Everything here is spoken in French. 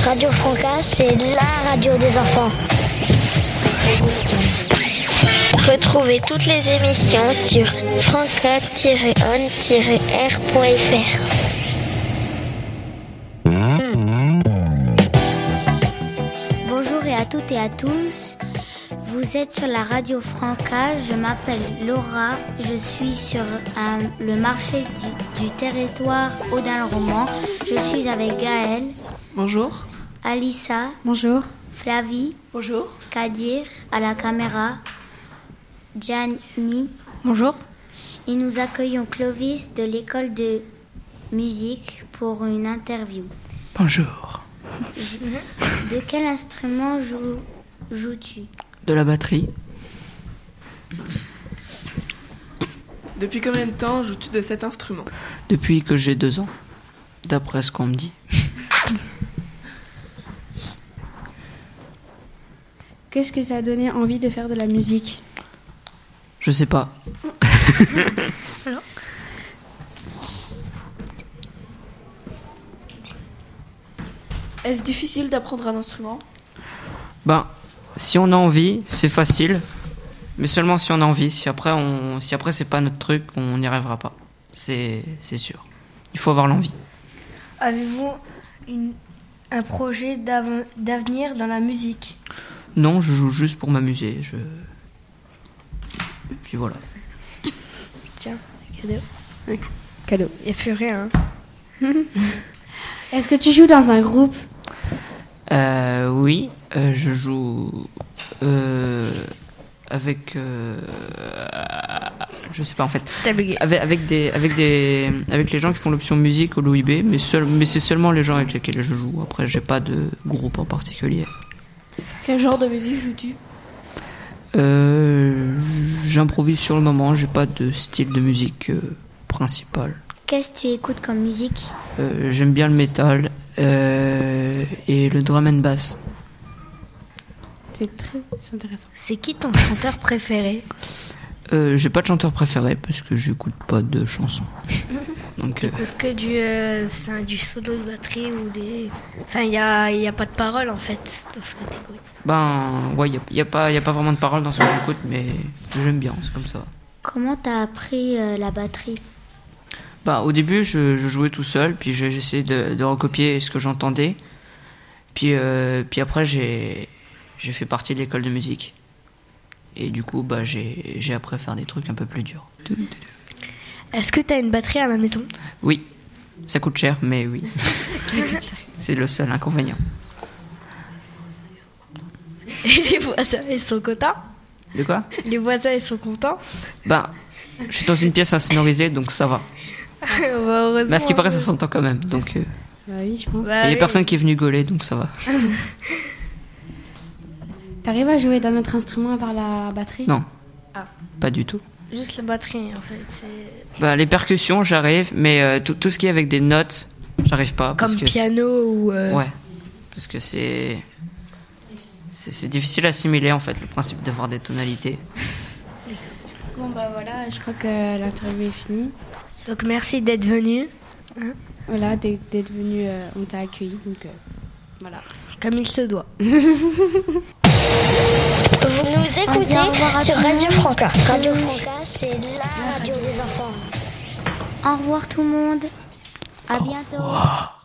Radio Franca, c'est la radio des enfants. Retrouvez toutes les émissions sur franca-on-r.fr. Bonjour à toutes et à tous. Vous êtes sur la radio Franca. Je m'appelle Laura. Je suis sur le marché du territoire Audun-le-Roman. Je suis avec Gaël. Bonjour. Alissa. Bonjour. Flavie. Bonjour. Kadir à la caméra. Gianni. Bonjour. Et nous accueillons Clovis de l'école de musique pour une interview. Bonjour. De quel instrument joues-tu ? De la batterie. Depuis combien de temps joues-tu de cet instrument ? Depuis que j'ai 2 ans, d'après ce qu'on me dit. Qu'est-ce que t'a donné envie de faire de la musique ? Je sais pas. Alors. Est-ce difficile d'apprendre un instrument ? Ben, si on a envie, c'est facile. Mais seulement si on a envie. Si après c'est pas notre truc, on n'y arrivera pas. C'est sûr. Il faut avoir l'envie. Avez-vous un projet d'avenir dans la musique ? Non, je joue juste pour m'amuser. Puis voilà. Tiens, cadeau. Cadeau. Il n'y a plus rien. Est-ce que tu joues dans un groupe ? Oui, je joue avec je sais pas en fait. T'as bugué. Avec les gens qui font l'option musique au l'OIB, mais c'est seulement les gens avec lesquels je joue. Après, j'ai pas de groupe en particulier. Quel genre de musique joues-tu ? J'improvise sur le moment, j'ai pas de style de musique principal. Qu'est-ce que tu écoutes comme musique ? J'aime bien le métal et le drum and bass. C'est intéressant. C'est qui ton chanteur préféré ? J'ai pas de chanteur préféré parce que j'écoute pas de chansons. Donc T'écoutes que du solo de batterie ou des... Enfin, il y a pas de parole en fait dans ce que t'écoutes. ben ouais, y a pas vraiment de paroles dans ce que j'écoute, mais j'aime bien, c'est comme ça. Comment t'as appris la batterie ? Bah, au début, je jouais tout seul, puis j'essayais de recopier ce que j'entendais. Puis après, j'ai fait partie de l'école de musique. Et du coup, bah, j'ai appris à faire des trucs un peu plus durs. Est-ce que t'as une batterie à la maison ? Oui, ça coûte cher, mais oui. C'est le seul inconvénient. Et les voisins, ils sont contents ? De quoi ? Les voisins, ils sont contents ? Bah, je suis dans une pièce insonorisée, donc ça va. Mais à ce qui paraît, ça s'entend quand même, donc... Bah oui, je pense. Bah il y a oui. personne qui est venu gauler, donc ça va. T'arrives à jouer d'un autre instrument à part la batterie ? Non, Ah. pas du tout. Juste la batterie en fait. Bah, les percussions, j'arrive, mais tout ce qui est avec des notes, j'arrive pas. Parce Comme que piano ou... Ouais, parce que c'est difficile à assimiler en fait, le principe d'avoir des tonalités. Bon bah voilà, je crois que l'interview est finie. Donc merci d'être venu. Voilà, d'être venu, on t'a accueilli, donc voilà. Comme il se doit. Vous nous écoutez sur Radio Franca. Radio Franca, c'est la radio des enfants. Au revoir tout le monde. À bientôt.